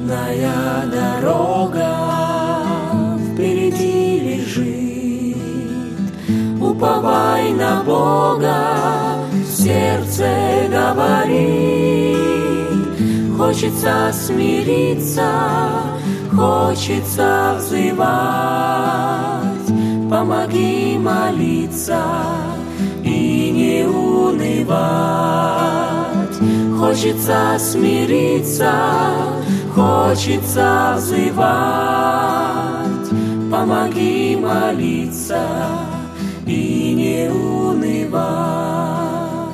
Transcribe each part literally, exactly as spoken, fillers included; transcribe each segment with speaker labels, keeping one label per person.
Speaker 1: Трудная дорога впереди лежит, уповай на Бога, сердце говорит. Хочется смириться, хочется взывать, помоги молиться и не унывать. Хочется смириться, хочется взывать, помоги молиться и не унывать.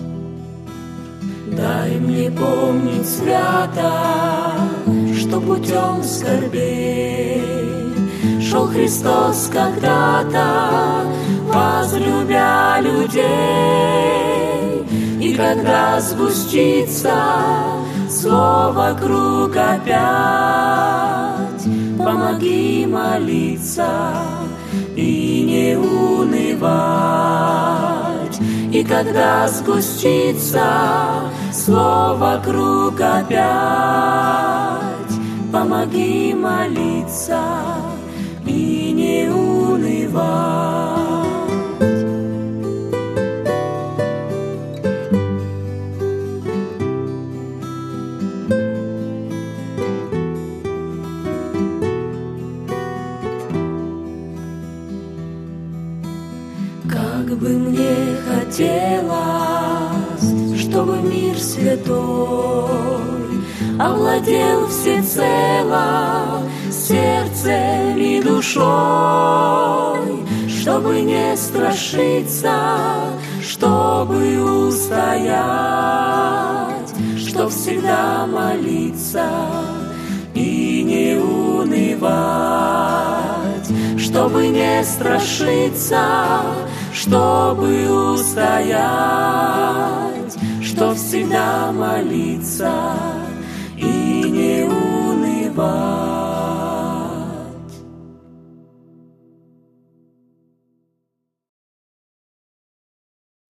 Speaker 1: Дай мне помнить свято, что путем скорбей шел Христос когда-то, возлюбя людей. И когда сгустится зло вокруг опять, помоги молиться и не унывать. И когда сгустится зло вокруг опять, помоги молиться и не унывать. Как бы мне хотелось, чтобы мир святой овладел всецело сердцем и душой, чтобы не страшиться, чтобы устоять, чтоб всегда молиться и не унывать, чтобы не страшиться, чтобы устоять, чтоб всегда молиться и не унывать.